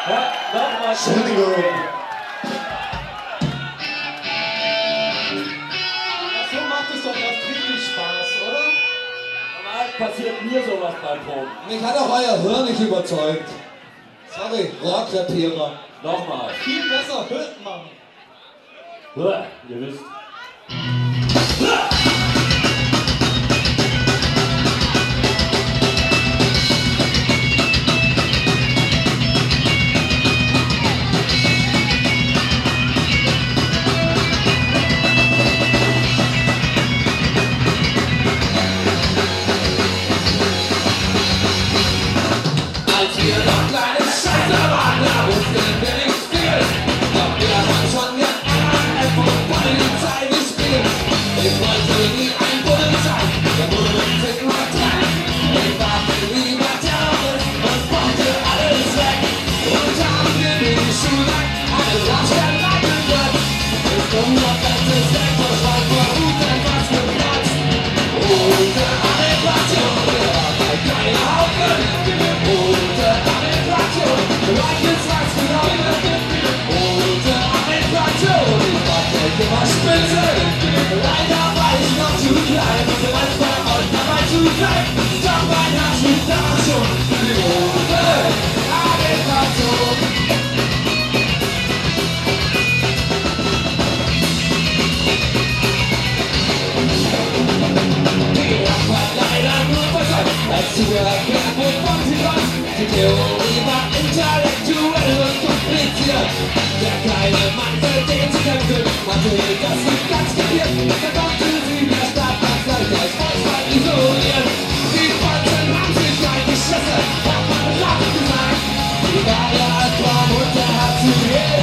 Ja, nochmal. Entschuldigung. So macht es doch erst richtig Spaß, oder? Normal passiert mir sowas beim Proben. Mich hat auch euer Hirn nicht überzeugt. Sorry, Rohrkrepierer. Nochmal. Viel besser hört man. Ihr wisst. Als wir noch kleine Scheiße waren, da wussten wir nicht viel. Doch wir haben schon geahnt und Polizei gespielt. Ich wollte nie ein Bullen sein, der Bullen sind nur dran. Ich war lieber Terrorist und brauchte alles weg. Und haben wir die Schule eine Laufstelle reingehört. Ist unser ganzes Selbstverstand vor Wut etwas geplatzt. Ohne Adäquation, wir waren ein kleiner Haufen. Ohne Adäquation, reiches was genommen. Ohne Adäquation, ich wollte immer spitze. Leider war ich noch zu klein, für manchmal und dabei zu klein. Doch mein Herz schlug damals schon, ohne Adäquation. Die Abfahrt leider nur versäumt, als zu erklären, wovon sie kommt. Die Theorie war intellektuell und kompliziert. Der kleine Mann, für den sie kämpfen, hatte das nicht ganz kapiert. Er konnte sie der Stadtkanzlei als Volkswahl isolieren. Die Bolzen haben sich eingeschissen, hat man laut gesagt. Die war ja als Baum und er hat zu ihr